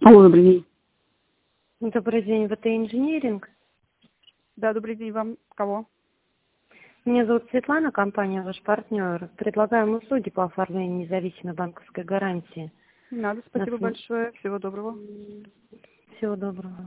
Алло, добрый день. Добрый день, ВТ Инжиниринг. Да, добрый день. Вам кого? Меня зовут Светлана, компания ваш партнер. Предлагаем услуги по оформлению независимой банковской гарантии. Не надо, спасибо большое. Всего доброго. Всего доброго.